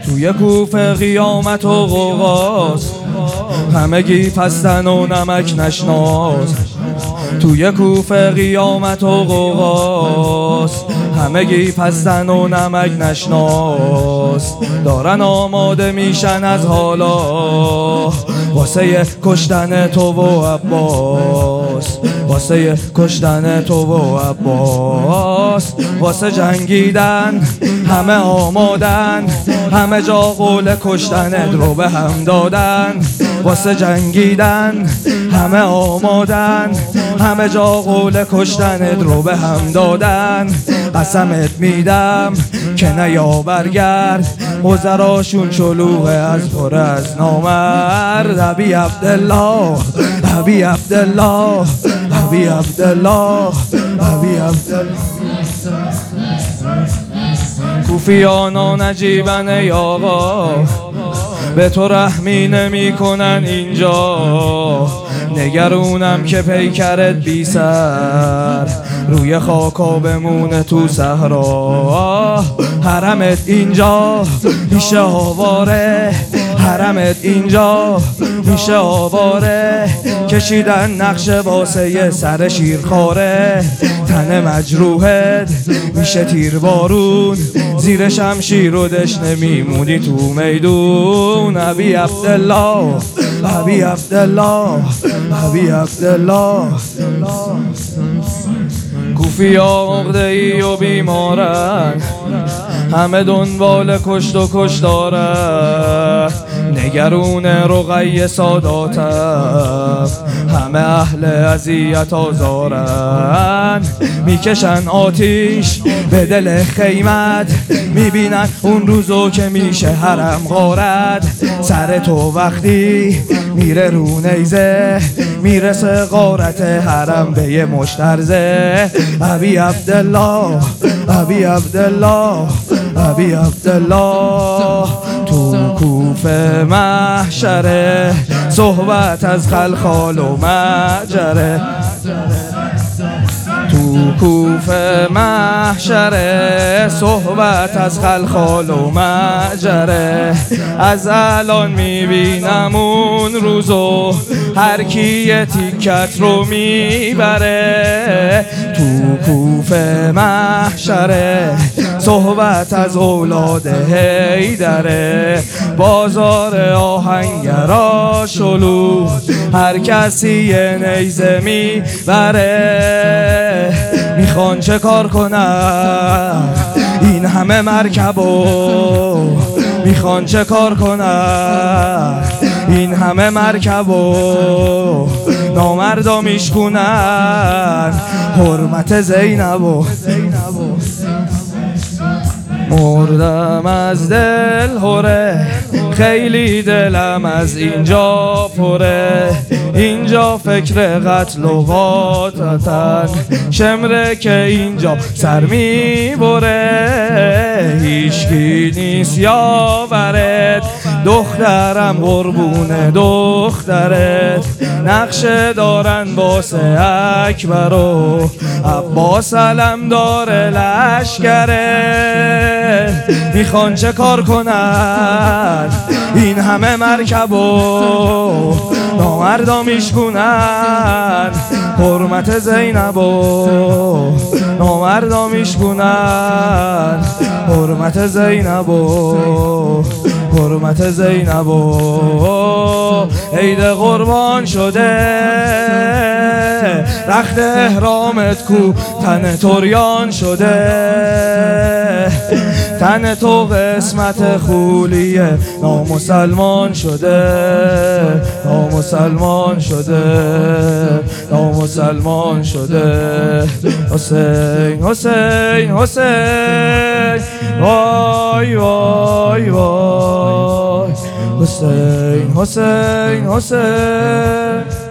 توی کوفه قیامت و غوغاست، همگی پستن و نمک نشناس. توی کوفه قیامت و غوغاست، همگی پستن و نمک نشناس. دارن آماده میشن از حالا واسه کشتن تو و عباس، واسه کشتن تو و عباس. واسه جنگیدن همه آمادن، همه جا قول کشتنت رو به هم دادن. واسه جنگیدن همه آمادن، همه جا قول کشتنت رو به هم دادن. قسمت میدم که نیا برگرد، وزراشون شلوغه از پر از نامرد. ابی عبدالله، ابی عبدالله، ابی عبدالله، ابی عبدالله. کوفیانا نجیبن ای آقا، به تو رحمی نمی کنن اینجا. نگرونم که پیکرت بی سر روی خاکا بمونه تو صحرا. حرمت اینجا میشه آواره، حرمت اینجا میشه آواره. کشیدن نقش واسه سر شیرخواره، تن مجروحت میشه تیر بارون. زیر شمشیر و دشنه میمونی تو میدون. ابی عبدالله، ابی عبدالله، ابی عبدالله. کوفیا عقده‌ای و بیمارن، همه دنبال کشت و کشتارن. نگرون رقیه ساداتم، همه اهل اذیت آزارن. میکشن آتیش به دل خیمت، میبینن اون روزو که میشه حرم غارت. سر تو وقتی میره رو نیزه، میرسه غارت حرم به یه مشترزه. ابی عبدالله، ابی عبدالله، ابی عبدالله. تو کوفه محشره، صحبت از خلخال و مجره. تو کوفه محشره، صحبت از خلخال و مجره. از الان میبینم اون روزو، هر کی یه تیکت رو میبره. تو کوفه محشره، صحبت از اولاد حیدره. بازار آهنگرا شلوغ، هر کسی یه نیزه میبره. میخوان چه کار کنن این همه مرکبو، میخوان چه کار کنن این همه مرکبو. نامردا میشکنن حرمت زینبو. مردم از دل هره، خیلی دلم از اینجا پره. اینجا فکر قتل و قاتلن، شمره که اینجا سر میبره. هیچکی نیست یاورت، دخترم قربون دخترت. نقشه دارن واسه اکبر و عباس، علم داره لشکره. میخوان چه کار کنن این همه مرکبو، نامردا میشکنن حرمت زینبو. نامردا میشکنن حرمت زینبو، حرمت زینبو. عید قربان شده، رخت احرامت کو تن توریان شده. تن تو قسمت خولیه، نامسلمان شده، نامسلمان شده، نامسلمان شده. حسین حسین حسین، وای وای وای. حسین حسین حسین.